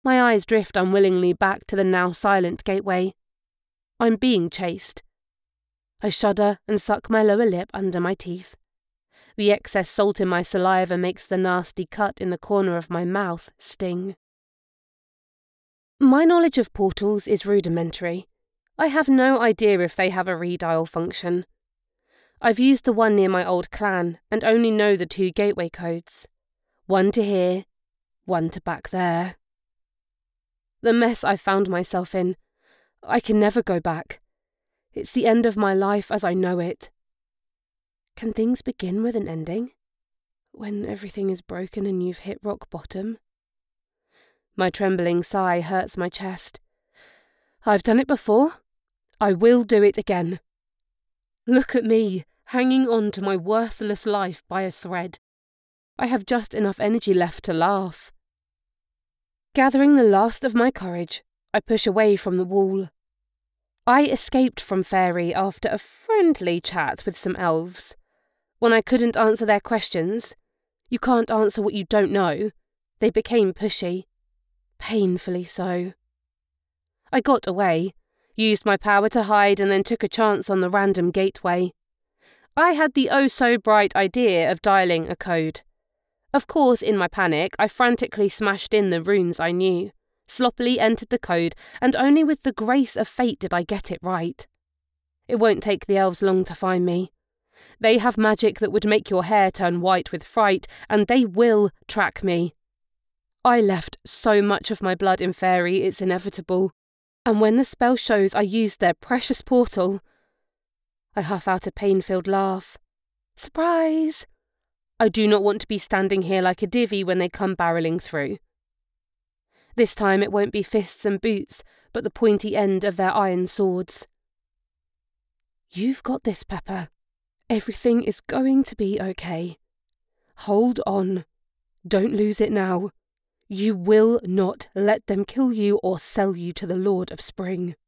My eyes drift unwillingly back to the now silent gateway. I'm being chased. I shudder and suck my lower lip under my teeth. The excess salt in my saliva makes the nasty cut in the corner of my mouth sting. My knowledge of portals is rudimentary. I have no idea if they have a redial function. I've used the one near my old clan and only know the 2 gateway codes. One to here, one to back there. The mess I found myself in. I can never go back. It's the end of my life as I know it. Can things begin with an ending? When everything is broken and you've hit rock bottom? My trembling sigh hurts my chest. I've done it before. I will do it again. Look at me, hanging on to my worthless life by a thread. I have just enough energy left to laugh. Gathering the last of my courage, I push away from the wall. I escaped from Fairy after a friendly chat with some elves. When I couldn't answer their questions, you can't answer what you don't know, they became pushy. Painfully so. I got away, used my power to hide and then took a chance on the random gateway. I had the oh-so-bright idea of dialing a code. Of course, in my panic, I frantically smashed in the runes I knew, sloppily entered the code, and only with the grace of fate did I get it right. It won't take the elves long to find me. They have magic that would make your hair turn white with fright, and they will track me. I left so much of my blood in Fairy, it's inevitable. And when the spell shows I used their precious portal, I huff out a pain-filled laugh. Surprise! I do not want to be standing here like a divvy when they come barreling through. This time it won't be fists and boots, but the pointy end of their iron swords. You've got this, Pepper. Everything is going to be okay. Hold on. Don't lose it now. You will not let them kill you or sell you to the Lord of Spring.